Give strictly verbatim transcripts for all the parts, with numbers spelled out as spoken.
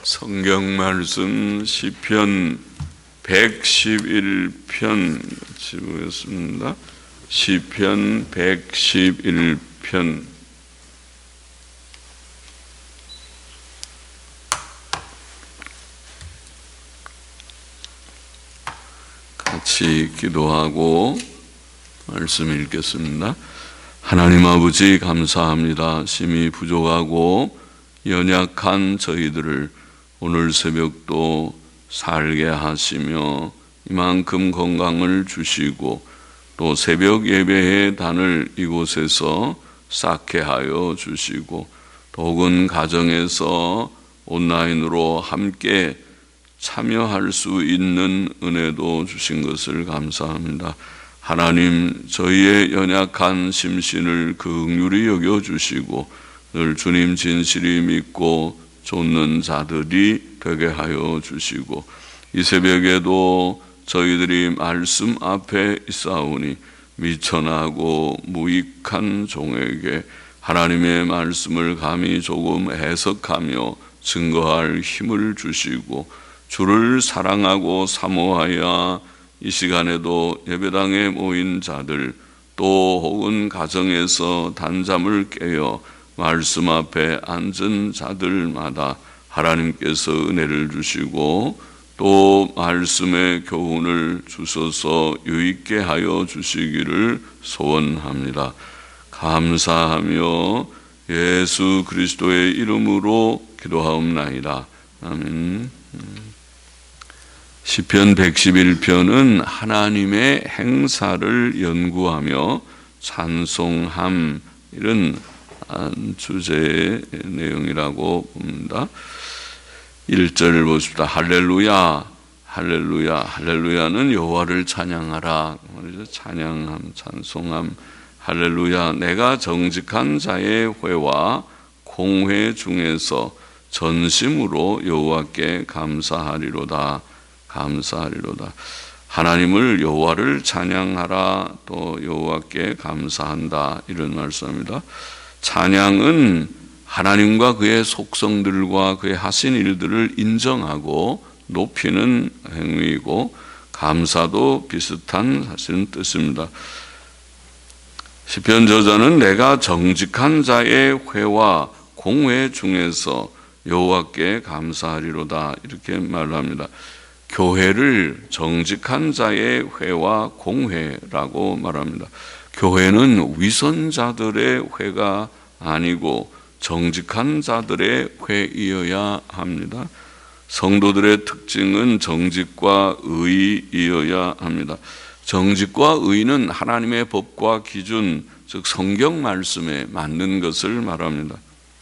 성경 말씀 시편 백십일 편 같이 보겠습니다. 시편 백십일 편 같이 기도하고 말씀 읽겠습니다. 하나님 아버지 감사합니다. 심히 부족하고 연약한 저희들을 오늘 새벽도 살게 하시며 이만큼 건강을 주시고 또 새벽 예배의 단을 이곳에서 쌓게 하여 주시고 또 혹은 가정에서 온라인으로 함께 참여할 수 있는 은혜도 주신 것을 감사합니다. 하나님, 저희의 연약한 심신을 긍휼히 여겨주시고 늘 주님 진실이 믿고 좇는 자들이 되게 하여 주시고 이 새벽에도 저희들이 말씀 앞에 있사오니 미천하고 무익한 종에게 하나님의 말씀을 감히 조금 해석하며 증거할 힘을 주시고 주를 사랑하고 사모하여 이 시간에도 예배당에 모인 자들 또 혹은 가정에서 단잠을 깨어 말씀 앞에 앉은 자들마다 하나님께서 은혜를 주시고 또 말씀의 교훈을 주셔서 유익게 하여 주시기를 소원합니다. 감사하며 예수 그리스도의 이름으로 기도하옵나이다. 아멘. 시편 백십일 편은 하나님의 행사를 연구하며 찬송함 이런 주제의 내용이라고 봅니다. 일 절을 보십시다. 할렐루야, 할렐루야, 할렐루야는 여호와를 찬양하라. 찬양함, 찬송함, 할렐루야. 내가 정직한 자의 회와 공회 중에서 전심으로 여호와께 감사하리로다. 감사하리로다. 하나님을 여호와를 찬양하라. 또 여호와께 감사한다. 이런 말씀입니다. 찬양은 하나님과 그의 속성들과 그의 하신 일들을 인정하고 높이는 행위이고 감사도 비슷한 사실은 뜻입니다. 시편 저자는 내가 정직한 자의 회와 공회 중에서 여호와께 감사하리로다 이렇게 말합니다. 교회를 정직한 자의 회와 공회라고 말합니다. 교회는 위선자들의 회가 아니고 정직한 자들의 회이어야 합니다. 성도들의 특징은 정직과 의이어야 합니다. 정직과 의는 하나님의 법과 기준, 즉 성경 말씀에 맞는 것을 말합니다.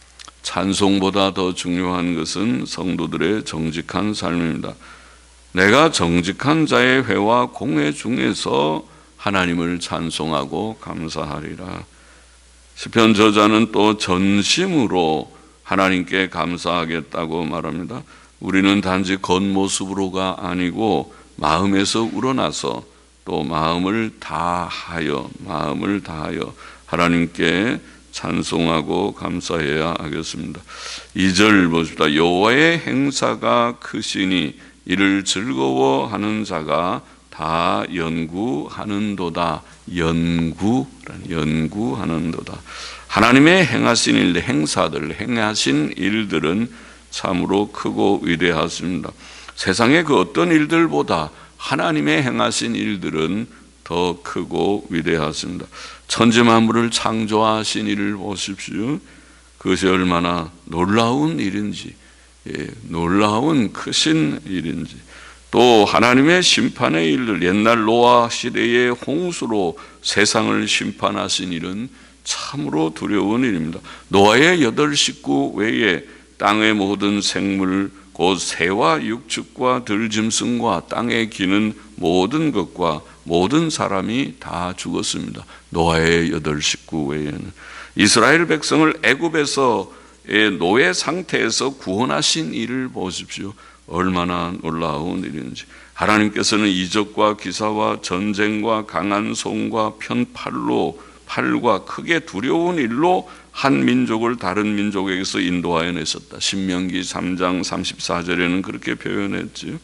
찬송보다 더 중요한 것은 성도들의 정직한 삶입니다. 내가 정직한 자의 회와 공회 중에서 하나님을 찬송하고 감사하리라. 시편 저자는 또 전심으로 하나님께 감사하겠다고 말합니다. 우리는 단지 겉모습으로가 아니고 마음에서 우러나서 또 마음을 다하여 마음을 다하여 하나님께 찬송하고 감사해야 하겠습니다. 이 절 보십시다. 여호와의 행사가 크시니 이를 즐거워하는 자가 다 연구하는도다. 연구, 연구하는도다. 하나님의 행하신 일, 행사들, 행하신 일들은 참으로 크고 위대하십니다. 세상의 그 어떤 일들보다 하나님의 행하신 일들은 더 크고 위대하십니다. 천지 만물을 창조하신 일을 보십시오. 그것이 얼마나 놀라운 일인지, 예, 놀라운 크신 일인지. 또 하나님의 심판의 일들, 옛날 노아 시대의 홍수로 세상을 심판하신 일은 참으로 두려운 일입니다. 노아의 여덟 식구 외에 땅의 모든 생물, 곧 새와 육축과 들짐승과 땅에 기는 모든 것과 모든 사람이 다 죽었습니다. 노아의 여덟 식구 외에는. 이스라엘 백성을 애굽에서의 노예 상태에서 구원하신 일을 보십시오. 얼마나 놀라운 일인지. 하나님께서는 이적과 기사와 전쟁과 강한 손과 편팔로 팔과 크게 두려운 일로 한 민족을 다른 민족에게서 인도하여 냈었다. 신명기 삼 장 삼십사 절에는 그렇게 표현했지요.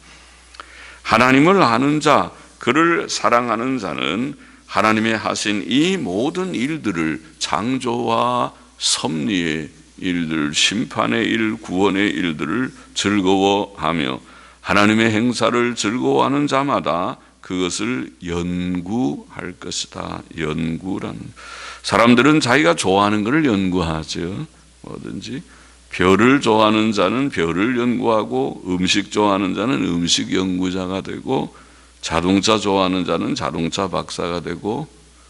하나님을 아는 자, 그를 사랑하는 자는 하나님의 하신 이 모든 일들을, 창조와 섭리의 일들, 심판의 일, 구원의 일들을 즐거워하며 하나님의 행사를 즐거워하는 자마다 그것을 연구할 것이다. 연구라는, 사람들은 자기가 좋아하는 것을 연구하죠. 뭐든지 별을 좋아하는 자는 별을 연구하고, 음식 좋아하는 자는 음식 연구자가 되고, 자동차 좋아하는 자는 자동차 박사가 되고,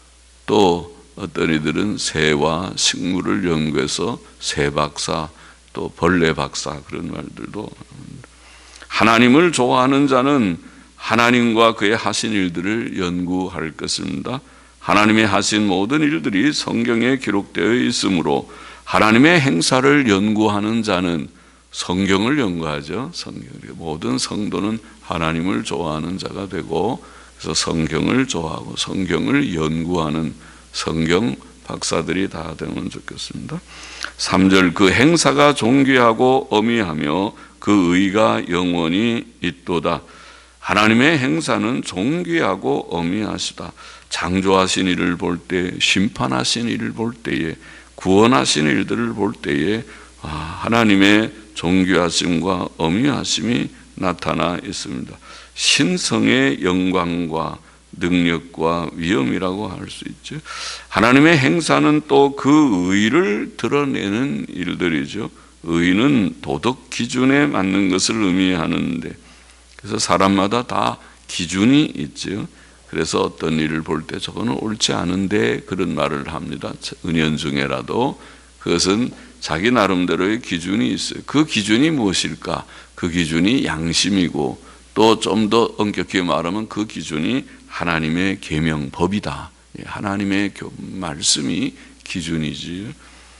또 어떤 이들은 새와 식물을 연구해서 새 박사, 또 벌레 박사, 그런 말들도 합니다. 하나님을 좋아하는 자는 하나님과 그의 하신 일들을 연구할 것입니다. 하나님의 하신 모든 일들이 성경에 기록되어 있으므로 하나님의 행사를 연구하는 자는 성경을 연구하죠. 성경. 모든 성도는 하나님을 좋아하는 자가 되고, 그래서 성경을 좋아하고 성경을 연구하는 성경 박사들이 다 되면 좋겠습니다. 삼 절, 그 행사가 존귀하고 어미하며 그 의가 영원히 있도다. 하나님의 행사는 존귀하고 어미하시다. 창조하신 일을 볼 때, 심판하신 일을 볼 때에, 구원하신 일들을 볼 때에 하나님의 존귀하심과 어미하심이 나타나 있습니다. 신성의 영광과 능력과 위엄이라고 할 수 있죠. 하나님의 행사는 또 그 의를 드러내는 일들이죠. 의는 도덕 기준에 맞는 것을 의미하는데, 그래서 사람마다 다 기준이 있죠. 그래서 어떤 일을 볼 때 저거는 옳지 않은데 그런 말을 합니다. 은연중에라도 그것은 자기 나름대로의 기준이 있어요. 그 기준이 무엇일까? 그 기준이 양심이고, 또 좀 더 엄격히 말하면 그 기준이 하나님의 계명, 법이다. 하나님의 말씀이 기준이지.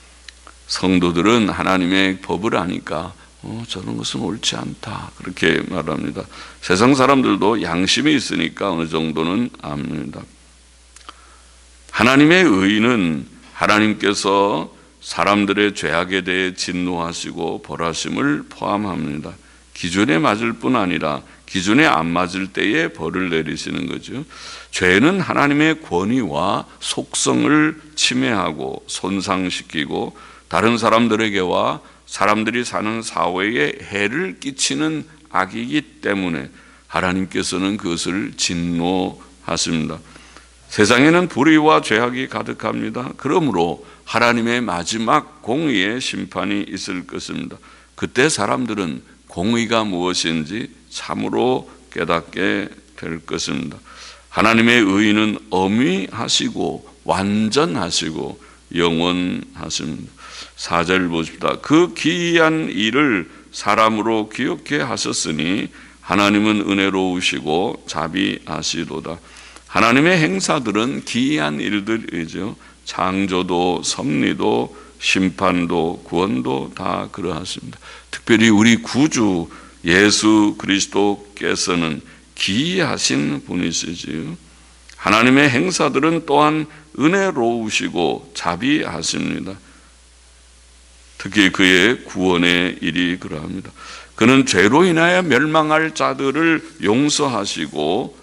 성도들은 하나님의 법을 아니까 어, 저런 것은 옳지 않다, 그렇게 말합니다. 세상 사람들도 양심이 있으니까 어느 정도는 압니다. 하나님의 의는 하나님께서 사람들의 죄악에 대해 진노하시고 벌하심을 포함합니다. 기준에 맞을 뿐 아니라 기준에 안 맞을 때에 벌을 내리시는 거죠. 죄는 하나님의 권위와 속성을 침해하고 손상시키고 다른 사람들에게와 사람들이 사는 사회에 해를 끼치는 악이기 때문에 하나님께서는 그것을 진노하십니다. 세상에는 불의와 죄악이 가득합니다. 그러므로 하나님의 마지막 공의의 심판이 있을 것입니다. 그때 사람들은 공의가 무엇인지 참으로 깨닫게 될 것입니다. 하나님의 의는 어미하시고 완전하시고 영원하십니다. 사 절 보십시다. 그 기이한 일을 사람으로 기억해 하셨으니 하나님은 은혜로우시고 자비하시도다. 하나님의 행사들은 기이한 일들이죠. 창조도 섭리도 심판도 구원도 다 그러하십니다. 특별히 우리 구주 예수 그리스도께서는 기이하신 분이시지요. 하나님의 행사들은 또한 은혜로우시고 자비하십니다. 특히 그의 구원의 일이 그러합니다. 그는 죄로 인하여 멸망할 자들을 용서하시고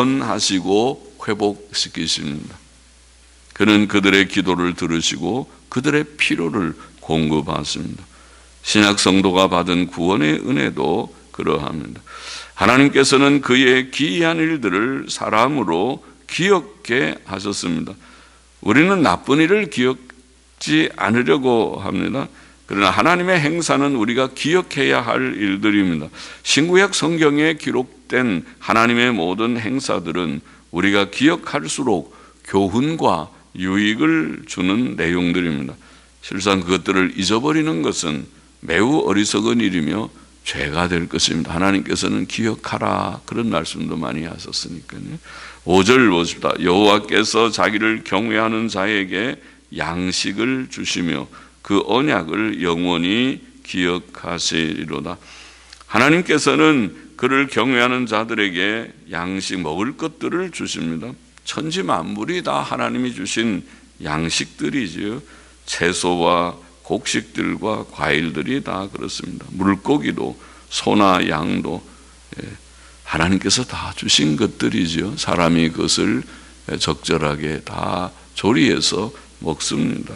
구원하시고 회복시키십니다. 그는 그들의 기도를 들으시고 그들의 필요를 공급하십니다. 신약 성도가 받은 구원의 은혜도 그러합니다. 하나님께서는 그의 기이한 일들을 사람으로 기억게 하셨습니다. 우리는 나쁜 일을 기억지 않으려고 합니다. 그러나 하나님의 행사는 우리가 기억해야 할 일들입니다. 신구약 성경에 기록된 하나님의 모든 행사들은 우리가 기억할수록 교훈과 유익을 주는 내용들입니다. 실상 그것들을 잊어버리는 것은 매우 어리석은 일이며 죄가 될 것입니다. 하나님께서는 기억하라, 그런 말씀도 많이 하셨으니까요. 오 절 보십시다. 여호와께서 자기를 경외하는 자에게 양식을 주시며 그 언약을 영원히 기억하시리로다. 하나님께서는 그를 경외하는 자들에게 양식, 먹을 것들을 주십니다. 천지 만물이 다 하나님이 주신 양식들이지요. 채소와 곡식들과 과일들이 다 그렇습니다. 물고기도 소나 양도 하나님께서 다 주신 것들이지요. 사람이 그것을 적절하게 다 조리해서 먹습니다.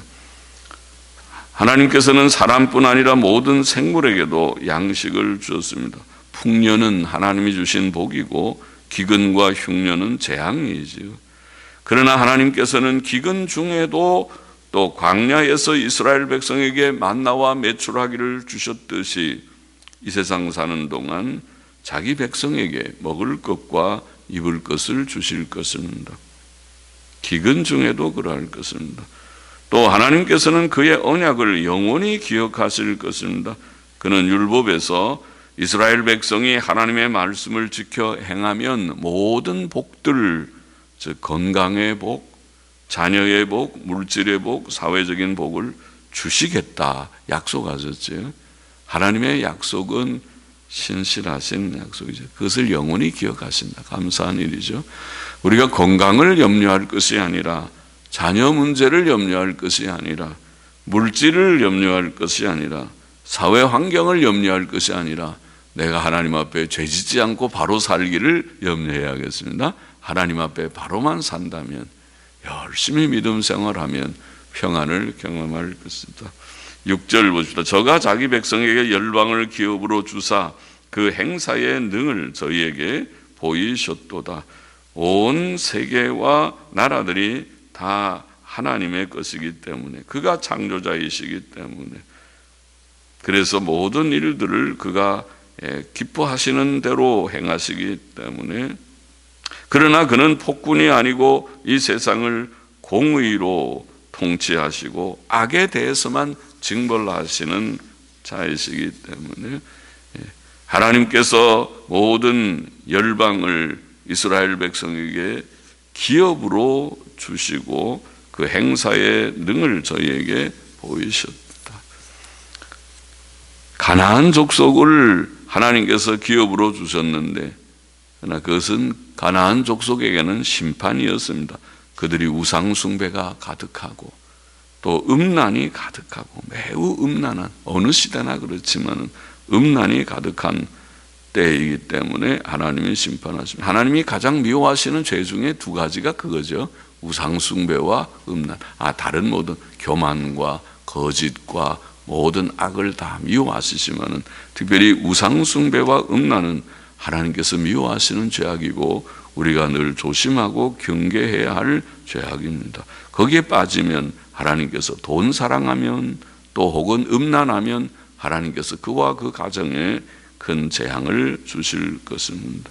하나님께서는 사람뿐 아니라 모든 생물에게도 양식을 주었습니다. 풍년은 하나님이 주신 복이고 기근과 흉년은 재앙이지요. 그러나 하나님께서는 기근 중에도 또 광야에서 이스라엘 백성에게 만나와 메추라기를 주셨듯이 이 세상 사는 동안 자기 백성에게 먹을 것과 입을 것을 주실 것입니다. 기근 중에도 그러할 것입니다. 또 하나님께서는 그의 언약을 영원히 기억하실 것입니다. 그는 율법에서 이스라엘 백성이 하나님의 말씀을 지켜 행하면 모든 복들, 즉 건강의 복, 자녀의 복, 물질의 복, 사회적인 복을 주시겠다 약속하셨죠. 하나님의 약속은 신실하신 약속이죠. 그것을 영원히 기억하신다. 감사한 일이죠. 우리가 건강을 염려할 것이 아니라, 자녀 문제를 염려할 것이 아니라, 물질을 염려할 것이 아니라, 사회 환경을 염려할 것이 아니라, 내가 하나님 앞에 죄짓지 않고 바로 살기를 염려해야겠습니다. 하나님 앞에 바로만 산다면, 열심히 믿음 생활하면 평안을 경험할 것이다. 육 절 보십시다. 저가 자기 백성에게 열방을 기업으로 주사 그 행사의 능을 저희에게 보이셨도다. 온 세계와 나라들이 다 하나님의 것이기 때문에, 그가 창조자이시기 때문에, 그래서 모든 일들을 그가 기뻐하시는 대로 행하시기 때문에, 그러나 그는 폭군이 아니고 이 세상을 공의로 통치하시고 악에 대해서만 징벌하시는 자이시기 때문에 하나님께서 모든 열방을 이스라엘 백성에게 기업으로 주시고 그 행사의 능을 저희에게 보이셨다. 가나안 족속을 하나님께서 기업으로 주셨는데, 그러나 그것은 가나안 족속에게는 심판이었습니다. 그들이 우상 숭배가 가득하고 또 음란이 가득하고, 매우 음란한, 어느 시대나 그렇지만 음란이 가득한 때이기 때문에 하나님이 심판하십니다. 하나님이 가장 미워하시는 죄 중에 두 가지가 그거죠. 우상 숭배와 음란. 아, 다른 모든 교만과 거짓과 모든 악을 다 미워하시지만은 특별히 우상 숭배와 음란은 하나님께서 미워하시는 죄악이고 우리가 늘 조심하고 경계해야 할 죄악입니다. 거기에 빠지면 하나님께서 돈 사랑하면 또 혹은 음란하면 하나님께서 그와 그 가정에 큰 재앙을 주실 것입니다.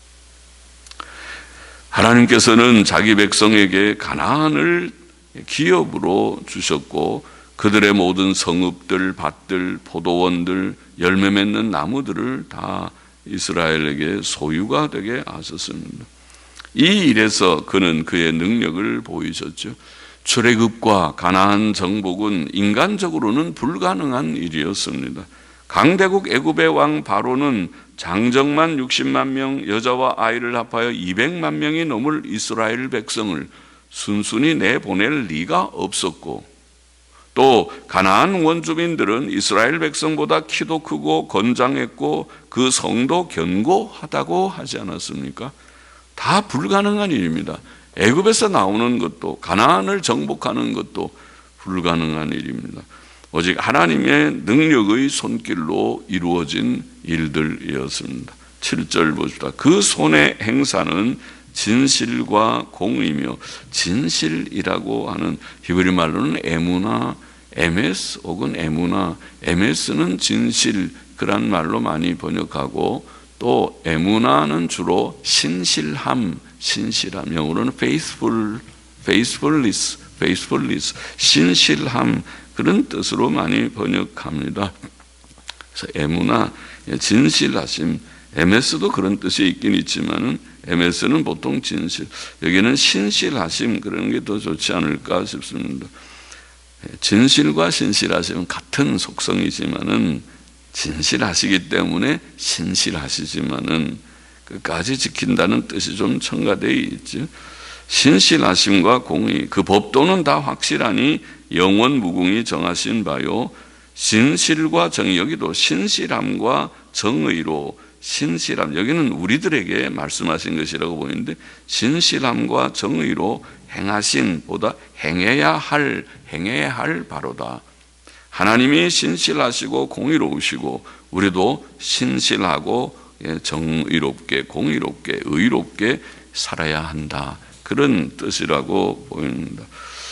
하나님께서는 자기 백성에게 가나안을 기업으로 주셨고 그들의 모든 성읍들, 밭들, 포도원들, 열매 맺는 나무들을 다 이스라엘에게 소유가 되게 하셨습니다. 이 일에서 그는 그의 능력을 보이셨죠. 출애굽과 가나안 정복은 인간적으로는 불가능한 일이었습니다. 강대국 애굽의 왕 바로는 장정만 육십만 명, 여자와 아이를 합하여 이백만 명이 넘을 이스라엘 백성을 순순히 내보낼 리가 없었고, 또 가나안 원주민들은 이스라엘 백성보다 키도 크고 건장했고 그 성도 견고하다고 하지 않았습니까? 다 불가능한 일입니다. 애굽에서 나오는 것도 가나안을 정복하는 것도 불가능한 일입니다. 오직 하나님의 능력의 손길로 이루어진 일들이었습니다. 칠 절 보십시다. 그 손의 행사는 진실과 공의며, 진실이라고 하는 히브리 말로는 에무나, 에메스 혹은 에무나, 에메스는 진실, 그런 말로 많이 번역하고, 또 에무나는 주로 신실함, 신실함, 영어로는 faithful, faithfulness, faithfulness, 신실함, 그런 뜻으로 많이 번역합니다. 그래서 에무나, 진실하심, 에메스도 그런 뜻이 있긴 있지만은 에메스는 보통 진실, 여기는 신실하심, 그런 게 더 좋지 않을까 싶습니다. 진실과 신실하심은 같은 속성이지만은 진실하시기 때문에 신실하시지만은 끝까지 지킨다는 뜻이 좀 첨가되어 있죠. 신실하심과 공의, 그 법도는 다 확실하니 영원 무궁히 정하신 바요. 신실과 정의, 여기도 신실함과 정의로, 신실함, 여기는 우리들에게 말씀하신 것이라고 보이는데, 신실함과 정의로 행하신 보다 행해야 할, 행해야 할 바로다. 하나님이 신실하시고 공의로우시고 우리도 신실하고 정의롭게, 공의롭게, 의롭게 살아야 한다. 그런 뜻이라고 보입니다.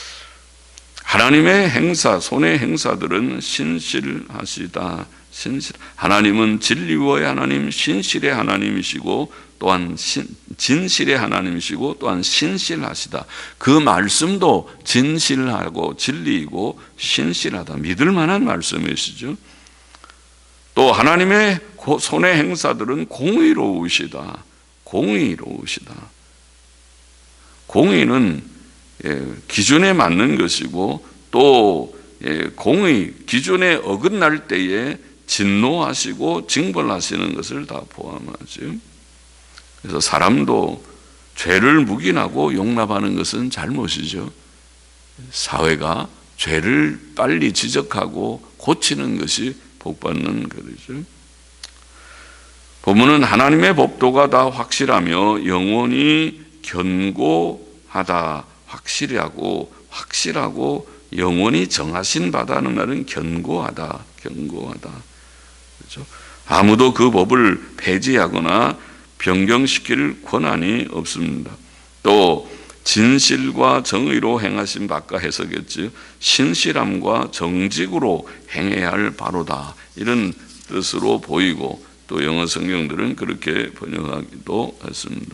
하나님의 행사, 손의 행사들은 신실하시다. 신실. 하나님은 진리의 하나님, 신실의 하나님이시고 또한 신, 진실의 하나님이시고 또한 신실하시다. 그 말씀도 진실하고 진리이고 신실하다. 믿을 만한 말씀이시죠. 또 하나님의 손의 행사들은 공의로우시다. 공의로우시다. 공의는 기준에 맞는 것이고 또 공의, 기준에 어긋날 때에 진노하시고 징벌하시는 것을 다 포함하죠. 그래서 사람도 죄를 묵인하고 용납하는 것은 잘못이죠. 사회가 죄를 빨리 지적하고 고치는 것이 복받는 것이죠. 본문은 하나님의 법도가 다 확실하며 영원히 견고하다. 확실하고 확실하고 영원히 정하신 바다는 말은 견고하다. 견고하다. 그렇죠? 아무도 그 법을 폐지하거나 변경시킬 권한이 없습니다. 또 진실과 정의로 행하신 바가 해석했지, 신실함과 정직으로 행해야 할 바로다. 이런 뜻으로 보이고 또 영어 성경들은 그렇게 번역하기도 했습니다.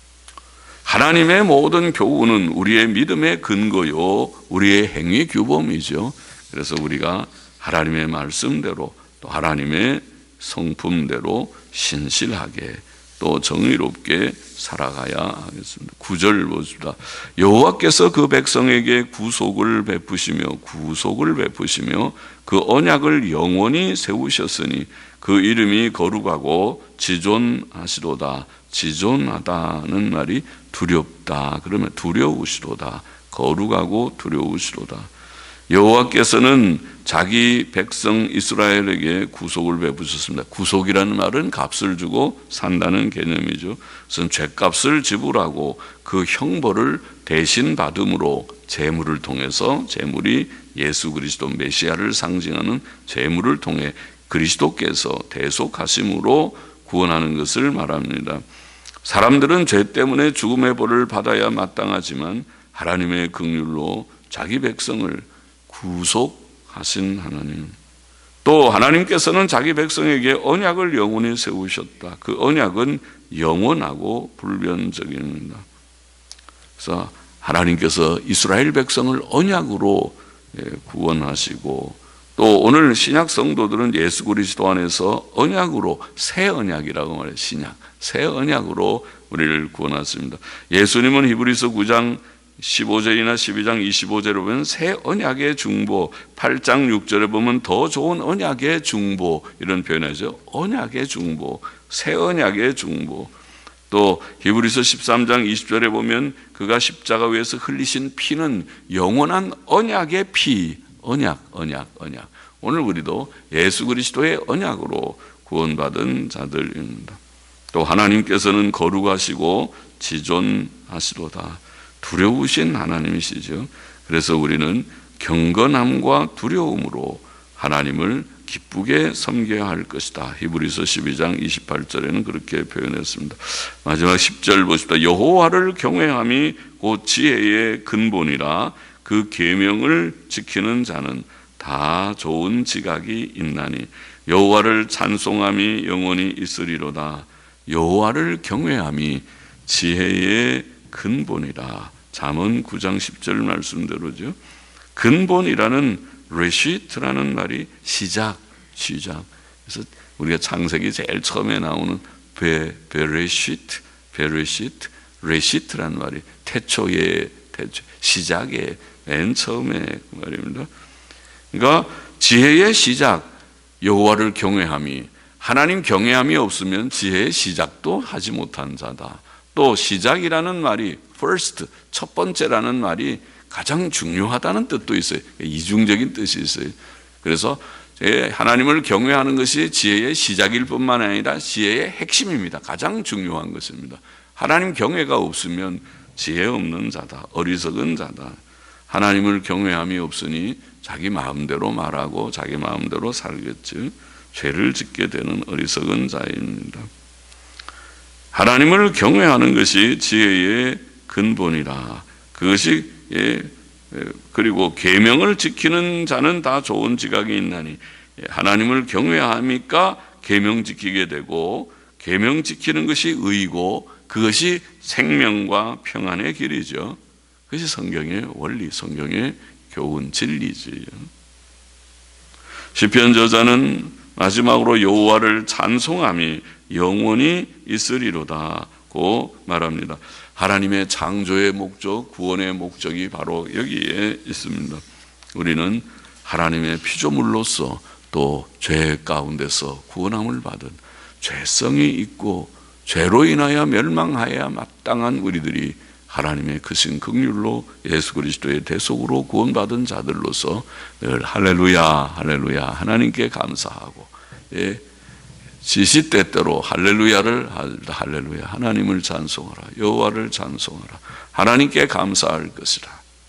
하나님의 모든 교훈은 우리의 믿음의 근거요, 우리의 행위 규범이죠. 그래서 우리가 하나님의 말씀대로 또 하나님의 성품대로 신실하게 또 정의롭게 살아가야 하겠습니다. 구 절 보십시다. 여호와께서 그 백성에게 구속을 베푸시며 구속을 베푸시며 그 언약을 영원히 세우셨으니 그 이름이 거룩하고 지존하시도다. 지존하다는 말이 두렵다. 그러면 두려우시도다. 거룩하고 두려우시도다. 여호와께서는 자기 백성 이스라엘에게 구속을 베푸셨습니다. 구속이라는 말은 값을 주고 산다는 개념이죠. 그래서 죄값을 지불하고 그 형벌을 대신 받음으로 제물을 통해서, 제물이 예수 그리스도 메시아를 상징하는 제물을 통해 그리스도께서 대속하심으로 구원하는 것을 말합니다. 사람들은 죄 때문에 죽음의 벌을 받아야 마땅하지만 하나님의 긍휼로 자기 백성을 구속하신 하나님, 또 하나님께서는 자기 백성에게 언약을 영원히 세우셨다. 그 언약은 영원하고 불변적입니다. 그래서 하나님께서 이스라엘 백성을 언약으로 구원하시고 또 오늘 신약 성도들은 예수 그리스도 안에서 언약으로, 새 언약이라고 말해요. 신약, 새 언약으로 우리를 구원하십니다. 예수님은 히브리서 구 장 십오 절이나 십이 장 이십오 절에 보면 새 언약의 중보, 팔 장 육 절에 보면 더 좋은 언약의 중보, 이런 표현이죠. 언약의 중보, 새 언약의 중보. 또 히브리서 십삼 장 이십 절에 보면 그가 십자가 위에서 흘리신 피는 영원한 언약의 피, 언약, 언약, 언약. 오늘 우리도 예수 그리스도의 언약으로 구원받은 자들입니다. 또 하나님께서는 거룩하시고 지존하시도다. 두려우신 하나님이시죠. 그래서 우리는 경건함과 두려움으로 하나님을 기쁘게 섬겨야 할 것이다. 히브리서 십이 장 이십팔 절에는 그렇게 표현했습니다. 마지막 십 절 보십시다. 여호와를 경외함이 곧 지혜의 근본이라 그 계명을 지키는 자는 다 좋은 지각이 있나니 여호와를 찬송함이 영원히 있으리로다. 여호와를 경외함이 지혜의 근본이라. 잠언 구 장 십 절 말씀대로죠. 근본이라는 레시트라는 말이 시작, 시작. 그래서 우리가 창세기 제일 처음에 나오는 베, 베레시트, 베레시트, 레시트라는 말이 태초의, 태초, 시작의 맨 처음에 그 말입니다. 그러니까 지혜의 시작, 여호와를 경외함이, 하나님 경외함이 없으면 지혜의 시작도 하지 못한 자다. 또 시작이라는 말이 first, 첫 번째라는 말이 가장 중요하다는 뜻도 있어요. 이중적인 뜻이 있어요. 그래서 하나님을 경외하는 것이 지혜의 시작일 뿐만 아니라 지혜의 핵심입니다. 가장 중요한 것입니다. 하나님 경외가 없으면 지혜 없는 자다, 어리석은 자다. 하나님을 경외함이 없으니 자기 마음대로 말하고 자기 마음대로 살겠지. 죄를 짓게 되는 어리석은 자입니다. 하나님을 경외하는 것이 지혜의 근본이라. 그것이 예, 그리고 계명을 지키는 자는 다 좋은 지각이 있나니, 하나님을 경외하니까 계명 지키게 되고, 계명 지키는 것이 의고 그것이 생명과 평안의 길이죠. 그것이 성경의 원리, 성경의 교훈, 진리지. 시편 저자는 마지막으로 여호와를 찬송함이 영원히 있으리로다고 말합니다. 하나님의 창조의 목적, 구원의 목적이 바로 여기에 있습니다. 우리는 하나님의 피조물로서 또 죄 가운데서 구원함을 받은, 죄성이 있고 죄로 인하여 멸망하여야 마땅한 우리들이 하나님의 크신 긍휼로 예수 그리스도의 대속으로 구원받은 자들로서 늘 할렐루야 할렐루야 하나님께 감사하고, 예, 시시때때로 할렐루야를 할렐루야 하나님을 찬송하라, 여호와를 찬송하라, 하나님께 감사할 것이라.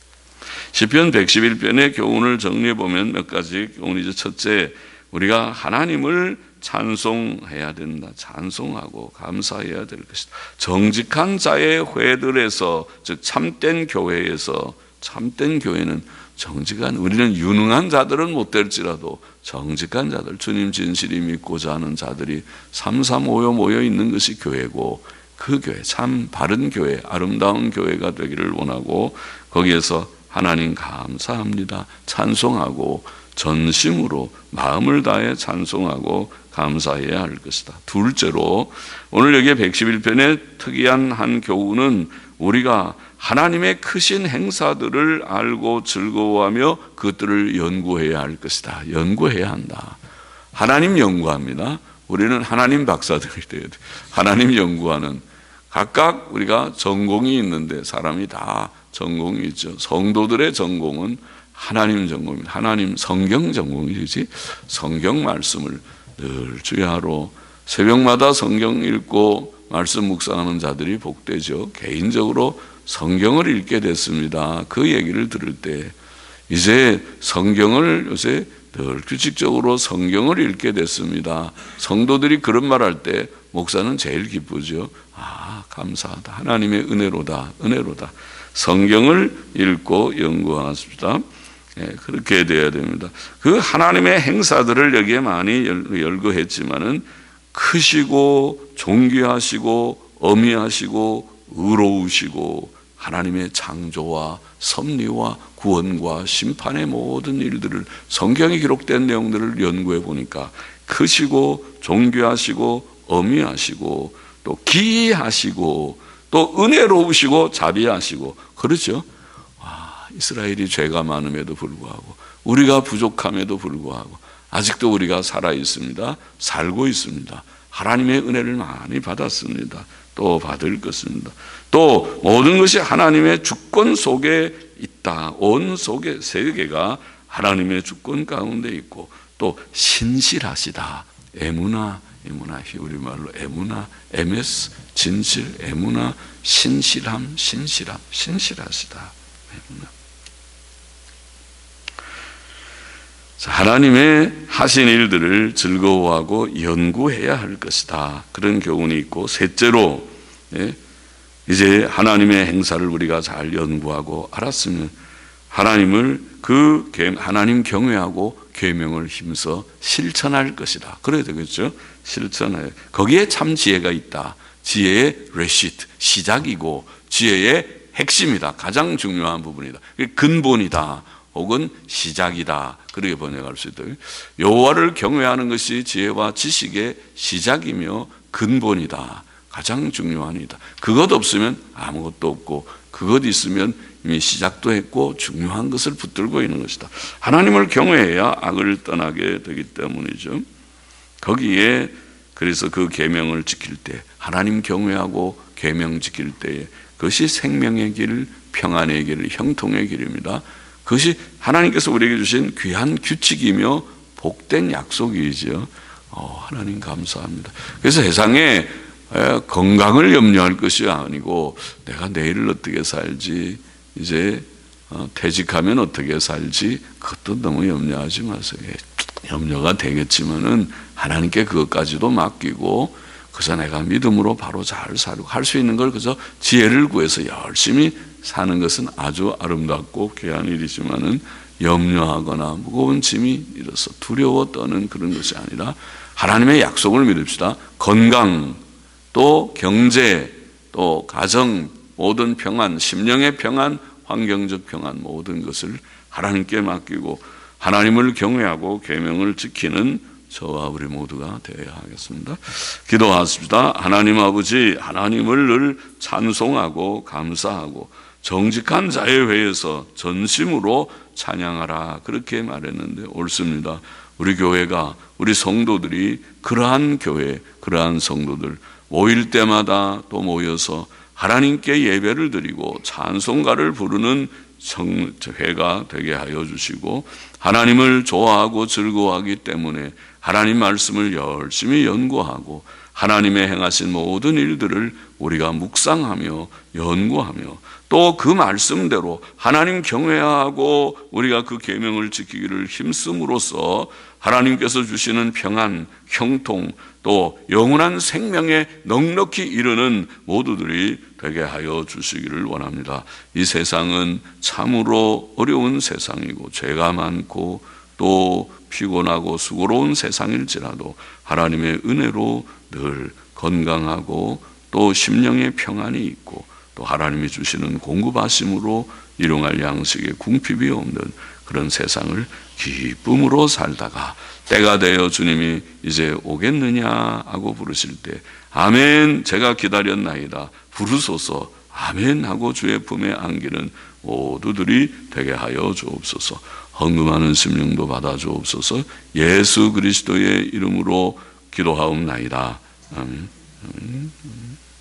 시편 백십일 편의 교훈을 정리해 보면 몇 가지 교훈이죠. 첫째, 우리가 하나님을 찬송해야 된다. 찬송하고 감사해야 될 것이다. 정직한 자의 회들에서, 즉 참된 교회에서, 참된 교회는 정직한, 우리는 유능한 자들은 못 될지라도 정직한 자들, 주님 진실이 믿고자 하는 자들이 삼삼오오 모여 있는 것이 교회고, 그 교회, 참 바른 교회, 아름다운 교회가 되기를 원하고, 거기에서 하나님 감사합니다, 찬송하고 전심으로 마음을 다해 찬송하고 감사해야 할 것이다. 둘째로, 오늘 여기 백십일 편의 특이한 한 교훈은 우리가 하나님의 크신 행사들을 알고 즐거워하며 그것들을 연구해야 할 것이다. 연구해야 한다. 하나님 연구합니다. 우리는 하나님 박사들이 돼야 돼. 하나님 연구하는, 각각 우리가 전공이 있는데 사람이 다 전공이 있죠. 성도들의 전공은 하나님 전공입니다. 하나님 성경 전공이지. 성경 말씀을 늘 주야로 새벽마다 성경 읽고 말씀 묵상하는 자들이 복되죠. 개인적으로 성경을 읽게 됐습니다. 그 얘기를 들을 때 이제 성경을 요새 늘 규칙적으로 성경을 읽게 됐습니다. 성도들이 그런 말 할 때 목사는 제일 기쁘죠. 아, 감사하다. 하나님의 은혜로다. 은혜로다. 성경을 읽고 연구하십시다. 예, 그렇게 돼야 됩니다. 그 하나님의 행사들을 여기에 많이 열거했지만은 크시고 존귀하시고 어미하시고 의로우시고 하나님의 창조와 섭리와 구원과 심판의 모든 일들을, 성경에 기록된 내용들을 연구해 보니까 크시고 존귀하시고 어미하시고 또 기이하시고 또 은혜로우시고 자비하시고, 그렇죠? 와, 이스라엘이 죄가 많음에도 불구하고, 우리가 부족함에도 불구하고 아직도 우리가 살아 있습니다. 살고 있습니다. 하나님의 은혜를 많이 받았습니다. 또 받을 것입니다. 또 모든 것이 하나님의 주권 속에 있다. 온 속에, 세계가 하나님의 주권 가운데 있고, 또 신실하시다. 에무나, 에무나, 우리말로 에무나, 에메스, 진실, 에무나, 신실함, 신실함, 신실하시다. 에무나. 하나님의 하신 일들을 즐거워하고 연구해야 할 것이다. 그런 교훈이 있고, 셋째로, 예, 이제 하나님의 행사를 우리가 잘 연구하고 알았으면 하나님을 그 하나님 경외하고 계명을 힘써 실천할 것이다. 그래야 되겠죠? 실천해. 거기에 참 지혜가 있다. 지혜의 레시트, 시작이고 지혜의 핵심이다. 가장 중요한 부분이다. 근본이다. 혹은 시작이다. 그렇게 번역할 수 있다. 여호와를 경외하는 것이 지혜와 지식의 시작이며 근본이다. 가장 중요한 일이다. 그것 없으면 아무것도 없고, 그것 있으면 이미 시작도 했고 중요한 것을 붙들고 있는 것이다. 하나님을 경외해야 악을 떠나게 되기 때문이죠. 거기에 그래서 그 계명을 지킬 때 하나님 경외하고 계명 지킬 때에 그것이 생명의 길, 평안의 길, 형통의 길입니다. 그것이 하나님께서 우리에게 주신 귀한 규칙이며 복된 약속이지요. 어, 하나님 감사합니다. 그래서 세상에 건강을 염려할 것이 아니고 내가 내일을 어떻게 살지, 이제 퇴직하면 어떻게 살지, 그것도 너무 염려하지 마세요. 염려가 되겠지만은 하나님께 그것까지도 맡기고 그래서 내가 믿음으로 바로 잘 살고 할 수 있는 걸 그저 지혜를 구해서 열심히 사는 것은 아주 아름답고 귀한 일이지만은 염려하거나 무거운 짐이 일어서 두려워 떠는 그런 것이 아니라 하나님의 약속을 믿읍시다. 건강, 또 경제, 또 가정, 모든 평안, 심령의 평안, 환경적 평안, 모든 것을 하나님께 맡기고 하나님을 경외하고 계명을 지키는 저와 우리 모두가 되어야 하겠습니다. 기도하십시다. 하나님 아버지, 하나님을 늘 찬송하고 감사하고 정직한 자의 회에서 전심으로 찬양하라, 그렇게 말했는데 옳습니다. 우리 교회가, 우리 성도들이 그러한 교회, 그러한 성도들 모일 때마다 또 모여서 하나님께 예배를 드리고 찬송가를 부르는 회가 되게 하여 주시고, 하나님을 좋아하고 즐거워하기 때문에 하나님 말씀을 열심히 연구하고 하나님의 행하신 모든 일들을 우리가 묵상하며 연구하며 또 그 말씀대로 하나님 경외하고 우리가 그 계명을 지키기를 힘쓰므로써 하나님께서 주시는 평안, 형통, 또 영원한 생명에 넉넉히 이르는 모두들이 되게 하여 주시기를 원합니다. 이 세상은 참으로 어려운 세상이고 죄가 많고 또 피곤하고 수고로운 세상일지라도 하나님의 은혜로 늘 건강하고 또 심령의 평안이 있고 또 하나님이 주시는 공급하심으로 일용할 양식에 궁핍이 없는 그런 세상을 기쁨으로 살다가 때가 되어 주님이 이제 오겠느냐 하고 부르실 때 아멘, 제가 기다렸나이다, 부르소서, 아멘 하고 주의 품에 안기는 모두들이 되게 하여 주옵소서. 헌금하는 심령도 받아 주옵소서. 예수 그리스도의 이름으로 기도하옵나이다. 아멘. 아멘.